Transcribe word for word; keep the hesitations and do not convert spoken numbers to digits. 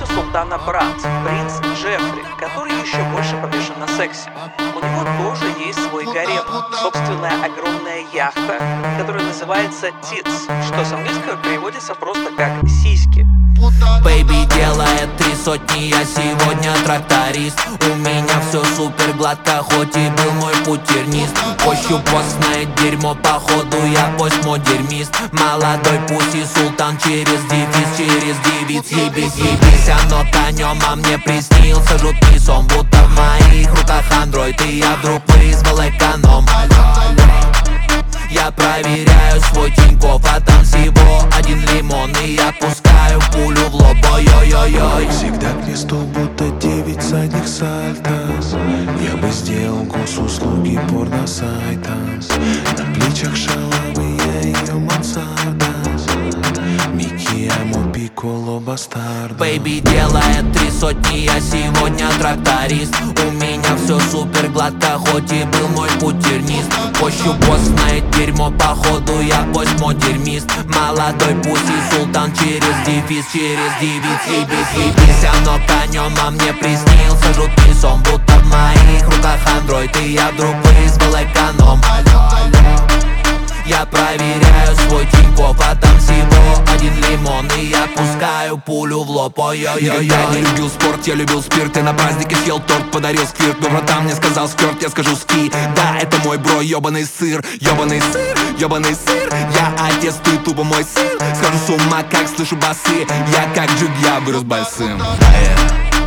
появляется султана брат, принц Джеффри, который еще больше помешан на сексе. У него тоже есть свой гарем, собственная огромная яхта, которая называется Tits, что с английского переводится просто как «сиськи». Бэйби делает три сотни, я сегодня тракторист. У меня все супер гладко, хоть и был мой путь тернист. Пощу постное дерьмо, походу я постмодернист. Молодой пусть и султан через девиз, через девиц. Ебись, ебись, оно конем, а мне приснился жуткий сон. Будто в моих руках андроид, и я вдруг вызвал эконом. Я проверяю свой Тинькофф, а там всего один лимон. И я пускаю пулю в лоб, ой-ой-ой-ой. Всегда к месту, будто девять задних сальтос. Я бы сделал госуслуги порно-сайтам. На плечах шалавы, я ее мансарда. Микки, амо, пикколо, бастард. Бэйби делает три сотни, я сегодня тракторист. У меня все супер гладко, хоть и был мой путь тернист. Пощу постное дерьмо, походу я постмодернист. Молодой пусть и султан через девиз, через девиц. Ебись, ебись, оно конем, а мне приснился жуткий сон. Будто в моих руках андроид, и я вдруг вызвал эконом. Я проверяю свой Тинькофф, а там всего один лимон. И я пускаю пулю в лоб, ой-ой-ой-ой. Никогда не любил спорт, я любил спирт. И на празднике съел торт, подарил сквирт. Но братан мне сказал скёрт, я скажу ски. Да, это мой бро, ёбаный сыр. Ёбаный сыр, ёбаный сыр. Я отец, ты тупо мой сын. Схожу с ума, как слышу басы. Я как джиг, я вырос большим. Yeah.